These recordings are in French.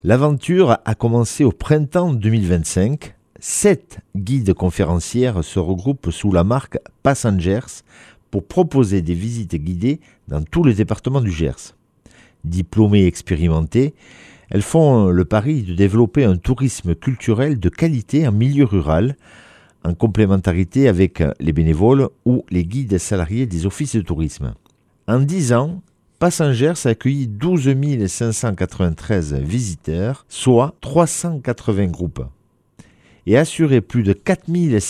L'aventure a commencé au printemps 2025. 7 guides conférencières se regroupent sous la marque Passengers pour proposer des visites guidées dans tout le département du Gers. Diplômées et expérimentées, elles font le pari de développer un tourisme culturel de qualité en milieu rural, en complémentarité avec les bénévoles ou les guides salariés des offices de tourisme. En 10 ans, Passengers a accueilli 12 593 visiteurs, soit 380 groupes, et assuré plus de 4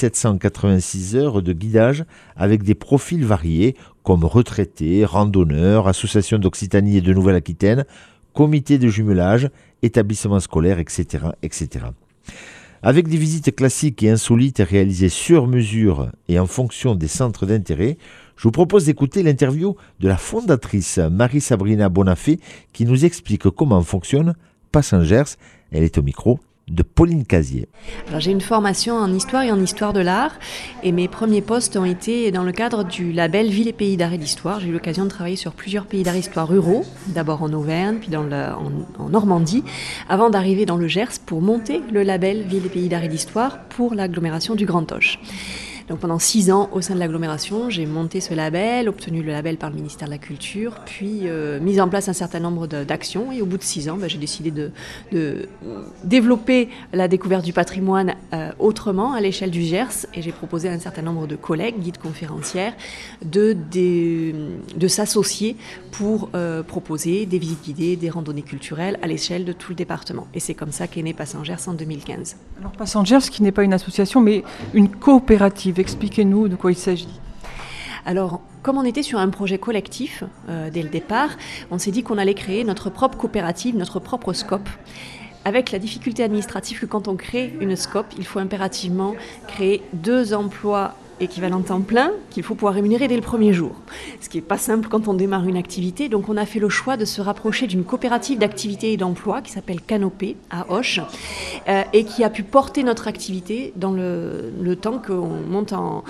786 heures de guidage avec des profils variés comme retraités, randonneurs, associations d'Occitanie et de Nouvelle-Aquitaine, comités de jumelage, établissements scolaires, etc., etc. Avec des visites classiques et insolites réalisées sur mesure et en fonction des centres d'intérêt, je vous propose d'écouter l'interview de la fondatrice Marie-Sabrina Bonafé qui nous explique comment fonctionne Passengers. Elle est au micro de Pauline Casier. Alors, j'ai une formation en histoire et en histoire de l'art et mes premiers postes ont été dans le cadre du label Ville et Pays d'Art et d'Histoire. J'ai eu l'occasion de travailler sur plusieurs pays d'art et d'histoire ruraux, d'abord en Auvergne, puis en Normandie, avant d'arriver dans le Gers pour monter le label Ville et Pays d'Art et d'Histoire pour l'agglomération du Grand Auch. Donc pendant 6 ans au sein de l'agglomération, j'ai monté ce label, obtenu le label par le ministère de la Culture, puis mis en place un certain nombre d'actions. Et au bout de 6 ans, j'ai décidé de développer la découverte du patrimoine autrement à l'échelle du Gers. Et j'ai proposé à un certain nombre de collègues, guides conférencières, de s'associer pour proposer des visites guidées, des randonnées culturelles à l'échelle de tout le département. Et c'est comme ça qu'est né Passengers en 2015. Alors Passengers, qui n'est pas une association, mais une coopérative. Expliquez-nous de quoi il s'agit. Alors, comme on était sur un projet collectif dès le départ, on s'est dit qu'on allait créer notre propre coopérative, notre propre SCOP. Avec la difficulté administrative que quand on crée une SCOP, il faut impérativement créer 2 emplois équivalent temps plein qu'il faut pouvoir rémunérer dès le premier jour. Ce qui n'est pas simple quand on démarre une activité. Donc on a fait le choix de se rapprocher d'une coopérative d'activité et d'emploi qui s'appelle Canopée à Auch et qui a pu porter notre activité dans le temps qu'on monte en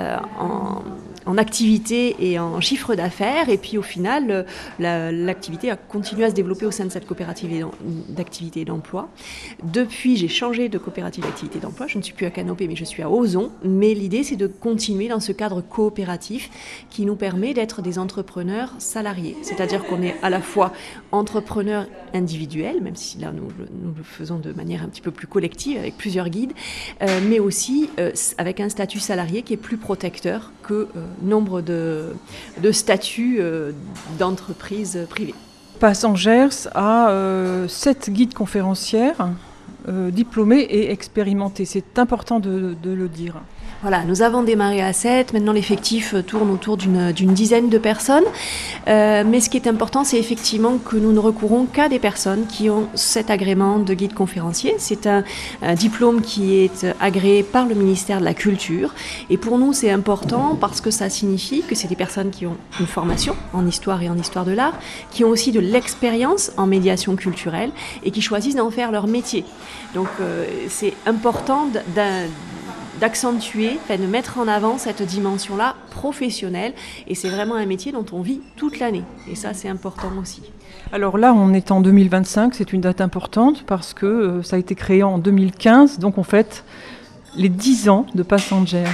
activité et en chiffre d'affaires. Et puis au final, l'activité a continué à se développer au sein de cette coopérative d'activité et d'emploi. Depuis, j'ai changé de coopérative d'activité et d'emploi. Je ne suis plus à Canopée, mais je suis à Ozon. Mais l'idée, c'est de continuer dans ce cadre coopératif qui nous permet d'être des entrepreneurs salariés. C'est-à-dire qu'on est à la fois entrepreneurs individuels, même si là nous le faisons de manière un petit peu plus collective avec plusieurs guides, mais aussi avec un statut salarié qui est plus protecteur que nombre de statuts d'entreprises privées. Passengers a 7 guides conférencières diplômés et expérimentés. C'est important de le dire. Voilà, nous avons démarré à 7, maintenant l'effectif tourne autour d'une dizaine de personnes, mais ce qui est important, c'est effectivement que nous ne recourons qu'à des personnes qui ont cet agrément de guide conférencier. C'est un diplôme qui est agréé par le ministère de la Culture, et pour nous c'est important parce que ça signifie que c'est des personnes qui ont une formation en histoire et en histoire de l'art, qui ont aussi de l'expérience en médiation culturelle et qui choisissent d'en faire leur métier. Donc c'est important d'accentuer, de mettre en avant cette dimension-là professionnelle. Et c'est vraiment un métier dont on vit toute l'année. Et ça, c'est important aussi. Alors là, on est en 2025, c'est une date importante parce que ça a été créé en 2015. Donc on fête les 10 ans de Passengers.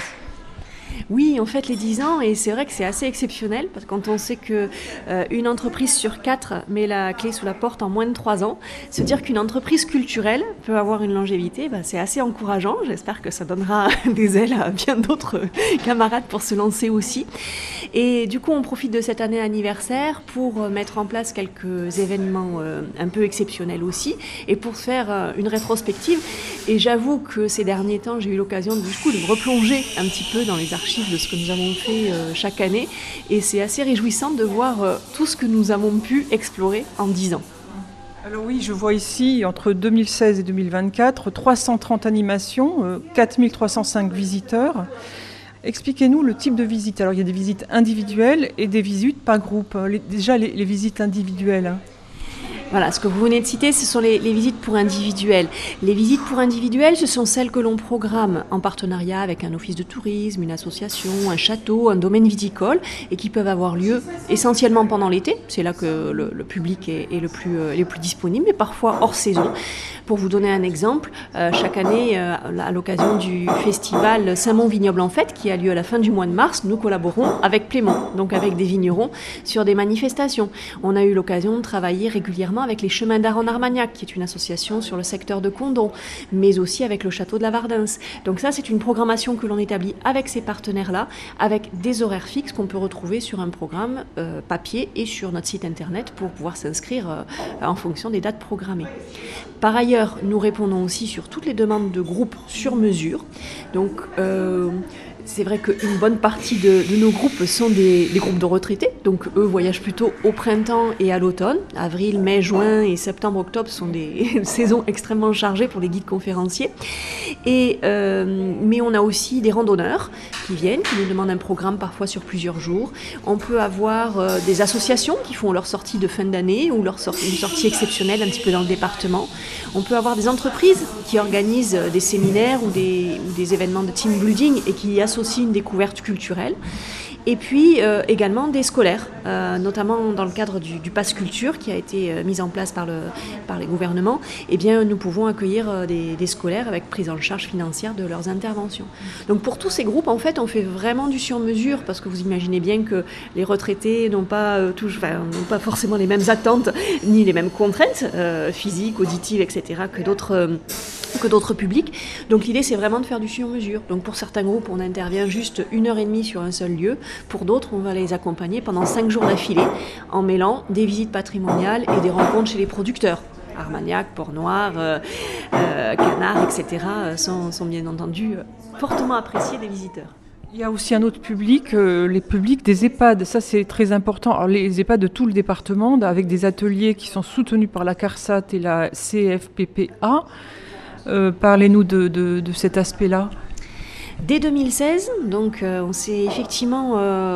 Oui, on fête les 10 ans et c'est vrai que c'est assez exceptionnel parce que quand on sait qu'une entreprise sur 4 met la clé sous la porte en moins de 3 ans, se dire qu'une entreprise culturelle peut avoir une longévité, c'est assez encourageant. J'espère que ça donnera des ailes à bien d'autres camarades pour se lancer aussi. Et du coup, on profite de cette année anniversaire pour mettre en place quelques événements un peu exceptionnels aussi et pour faire une rétrospective. Et j'avoue que ces derniers temps, j'ai eu l'occasion de me replonger un petit peu dans les archives de ce que nous avons fait chaque année et c'est assez réjouissant de voir tout ce que nous avons pu explorer en 10 ans. Alors oui, je vois ici, entre 2016 et 2024, 330 animations, 4305 visiteurs. Expliquez-nous le type de visite. Alors il y a des visites individuelles et des visites par groupe. Déjà les visites individuelles. Voilà, ce que vous venez de citer, ce sont les visites pour individuels. Les visites pour individuels, ce sont celles que l'on programme en partenariat avec un office de tourisme, une association, un château, un domaine viticole, et qui peuvent avoir lieu essentiellement pendant l'été. C'est là que le public est le plus disponible, mais parfois hors saison. Pour vous donner un exemple, chaque année, à l'occasion du festival Saint-Mont Vignoble en Fête, qui a lieu à la fin du mois de mars, nous collaborons avec Plémont, donc avec des vignerons, sur des manifestations. On a eu l'occasion de travailler régulièrement avec les Chemins d'Art en Armagnac, qui est une association sur le secteur de Condom, mais aussi avec le château de la Vardens. Donc ça, c'est une programmation que l'on établit avec ces partenaires-là, avec des horaires fixes qu'on peut retrouver sur un programme papier et sur notre site internet pour pouvoir s'inscrire en fonction des dates programmées. Par ailleurs, nous répondons aussi sur toutes les demandes de groupes sur mesure. Donc, c'est vrai qu'une bonne partie de nos groupes sont des groupes de retraités. Donc, eux voyagent plutôt au printemps et à l'automne. Avril, mai, juin et septembre, octobre sont des saisons extrêmement chargées pour les guides conférenciers. Mais on a aussi des randonneurs qui viennent, qui nous demandent un programme parfois sur plusieurs jours. On peut avoir des associations qui font leur sortie de fin d'année ou une sortie exceptionnelle un petit peu dans le département. On peut avoir des entreprises qui organisent des séminaires ou des événements de team building et qui associent une découverte culturelle. Et puis également des scolaires, notamment dans le cadre du Pass Culture qui a été mis en place par les gouvernements. Eh bien, nous pouvons accueillir des scolaires avec prise en charge financière de leurs interventions. Donc pour tous ces groupes, en fait, on fait vraiment du sur-mesure parce que vous imaginez bien que les retraités n'ont pas forcément les mêmes attentes ni les mêmes contraintes physiques, auditives, etc. que d'autres publics. Donc l'idée, c'est vraiment de faire du sur-mesure. Donc pour certains groupes, on intervient juste 1h30 sur un seul lieu. Pour d'autres, on va les accompagner pendant 5 jours d'affilée en mêlant des visites patrimoniales et des rencontres chez les producteurs. Armagnac, Port-Noir, Canard, etc. sont bien entendu fortement appréciés des visiteurs. Il y a aussi un autre public, les publics des EHPAD. Ça, c'est très important. Alors, les EHPAD de tout le département, avec des ateliers qui sont soutenus par la CARSAT et la CFPPA. Parlez-nous de cet aspect-là. Dès 2016, donc, on s'est effectivement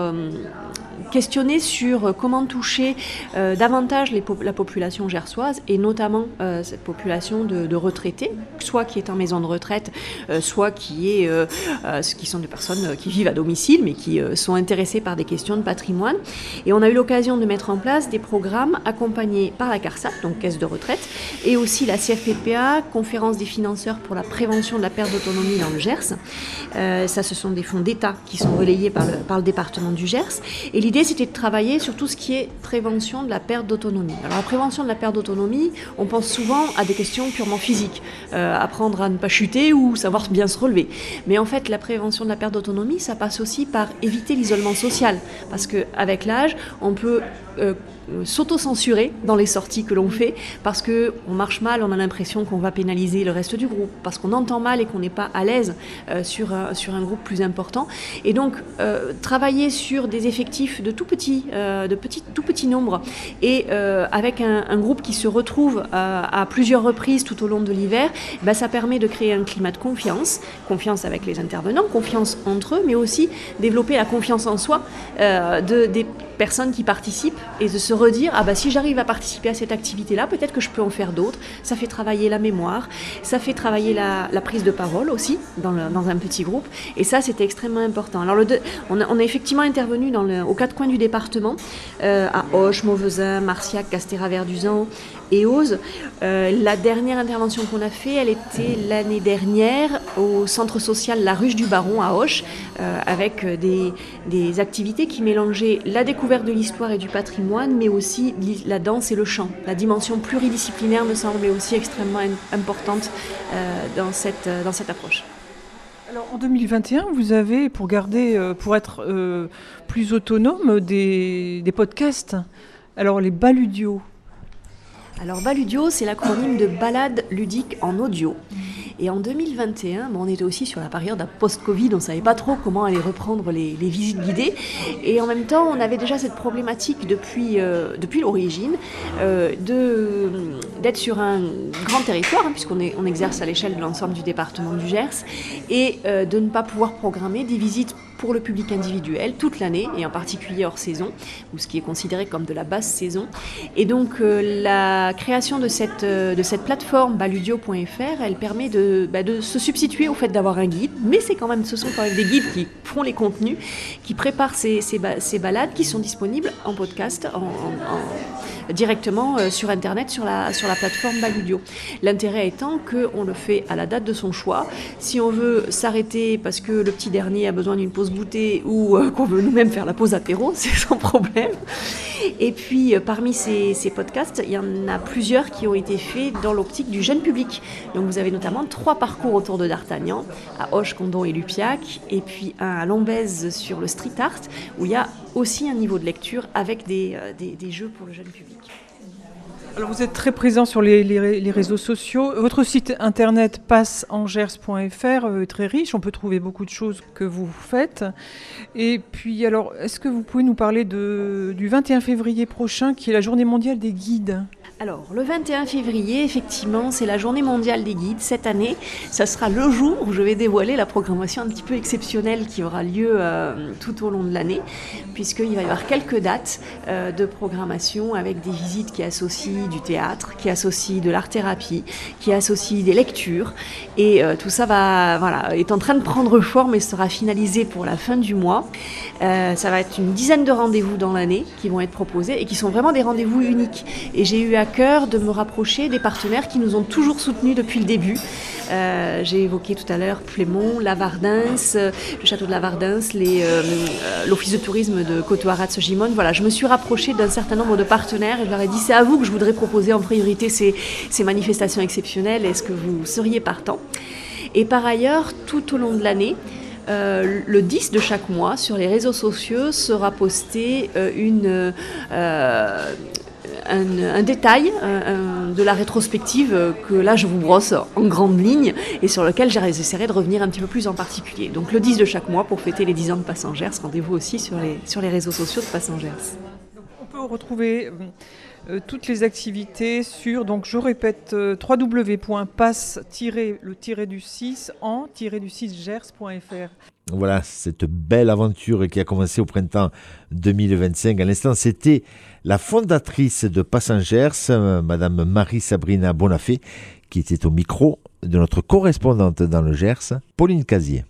questionné sur comment toucher davantage la population gersoise et notamment cette population de retraités, soit qui est en maison de retraite, soit qui sont des personnes qui vivent à domicile mais qui sont intéressées par des questions de patrimoine. Et on a eu l'occasion de mettre en place des programmes accompagnés par la CARSAT, donc caisse de retraite, et aussi la CFPPA, conférence des financeurs pour la prévention de la perte d'autonomie dans le Gers. Ça, ce sont des fonds d'État qui sont relayés par le département du Gers. Et l'idée, c'était de travailler sur tout ce qui est prévention de la perte d'autonomie. Alors, la prévention de la perte d'autonomie, on pense souvent à des questions purement physiques. Apprendre à ne pas chuter ou savoir bien se relever. Mais en fait, la prévention de la perte d'autonomie, ça passe aussi par éviter l'isolement social. Parce qu'avec l'âge, on peut s'auto-censurer dans les sorties que l'on fait parce qu'on marche mal, on a l'impression qu'on va pénaliser le reste du groupe, parce qu'on entend mal et qu'on n'est pas à l'aise sur un groupe plus important. Et donc, travailler sur des effectifs de tout petit nombre et avec un groupe qui se retrouve à plusieurs reprises tout au long de l'hiver, ça permet de créer un climat de confiance avec les intervenants, confiance entre eux, mais aussi développer la confiance en soi des personnes qui participent et de se redire si j'arrive à participer à cette activité-là, peut-être que je peux en faire d'autres. Ça fait travailler la mémoire, ça fait travailler la prise de parole aussi dans un petit groupe, et ça, c'était extrêmement important. Alors on a effectivement intervenu aux 4 coins du département, à Auch, Mauvezin, Marciac, Castéra-Verduzan et Auze. La dernière intervention qu'on a fait, elle était l'année dernière au centre social La Ruche du Baron à Auch, avec des activités qui mélangeaient la découverte de l'histoire et du patrimoine, mais aussi la danse et le chant. La dimension pluridisciplinaire me semblait aussi extrêmement importante dans cette approche. Alors, en 2021, vous avez, pour être plus autonome, des podcasts. Alors, les Baludios. Alors, Baludio, c'est l'acronyme de balade ludique en audio. Et en 2021, on était aussi sur la période post-Covid, on ne savait pas trop comment aller reprendre les visites guidées. Et en même temps, on avait déjà cette problématique depuis l'origine d'être sur un grand territoire, puisqu'on exerce à l'échelle de l'ensemble du département du Gers, et de ne pas pouvoir programmer des visites pour le public individuel toute l'année, et en particulier hors saison, ou ce qui est considéré comme de la basse saison. Et donc la création de cette plateforme baludio.fr, elle permet de se substituer au fait d'avoir un guide, mais ce sont quand même des guides qui font les contenus, qui préparent ces balades, qui sont disponibles en podcast, directement sur Internet, sur la plateforme Baludio. L'intérêt étant qu'on le fait à la date de son choix. Si on veut s'arrêter parce que le petit dernier a besoin d'une pause goûter ou qu'on veut nous-mêmes faire la pause apéro, c'est sans problème. Et puis parmi ces podcasts, il y en a plusieurs qui ont été faits dans l'optique du jeune public. Donc vous avez notamment 3 parcours autour de D'Artagnan, à Auch, Condom et Lupiac, et puis un à Lombez sur le street art, où il y a aussi un niveau de lecture avec des jeux pour le jeune public. Alors vous êtes très présent sur les réseaux sociaux. Votre site internet passeangers.fr est très riche. On peut trouver beaucoup de choses que vous faites. Et puis alors, est-ce que vous pouvez nous parler du 21 février prochain, qui est la journée mondiale des guides ? Alors, le 21 février, effectivement, c'est la journée mondiale des guides. Cette année, ça sera le jour où je vais dévoiler la programmation un petit peu exceptionnelle qui aura lieu tout au long de l'année, puisqu'il va y avoir quelques dates de programmation avec des visites qui associent du théâtre, qui associent de l'art-thérapie, qui associent des lectures. Et tout ça est en train de prendre forme et sera finalisé pour la fin du mois. Ça va être une dizaine de rendez-vous dans l'année qui vont être proposés et qui sont vraiment des rendez-vous uniques. Et j'ai eu à cœur de me rapprocher des partenaires qui nous ont toujours soutenus depuis le début. J'ai évoqué tout à l'heure Plémont, Lavardins, le château de Lavardins, l'office de tourisme de Cotoarats-Gimone. Voilà, je me suis rapprochée d'un certain nombre de partenaires et je leur ai dit c'est à vous que je voudrais proposer en priorité ces manifestations exceptionnelles. Est-ce que vous seriez partant ? Et par ailleurs, tout au long de l'année, le 10 de chaque mois, sur les réseaux sociaux, sera posté un détail de la rétrospective que là je vous brosse en grande ligne et sur lequel j'essaierai de revenir un petit peu plus en particulier. Donc le 10 de chaque mois pour fêter les 10 ans de Passangers, rendez-vous aussi sur les réseaux sociaux de Passangers. On peut retrouver toutes les activités sur, donc je répète, www.passe-en-gers.fr. Voilà, cette belle aventure qui a commencé au printemps 2025. À l'instant, c'était la fondatrice de Passangers, Madame Marie-Sabrina Bonafé, qui était au micro de notre correspondante dans le Gers, Pauline Casier.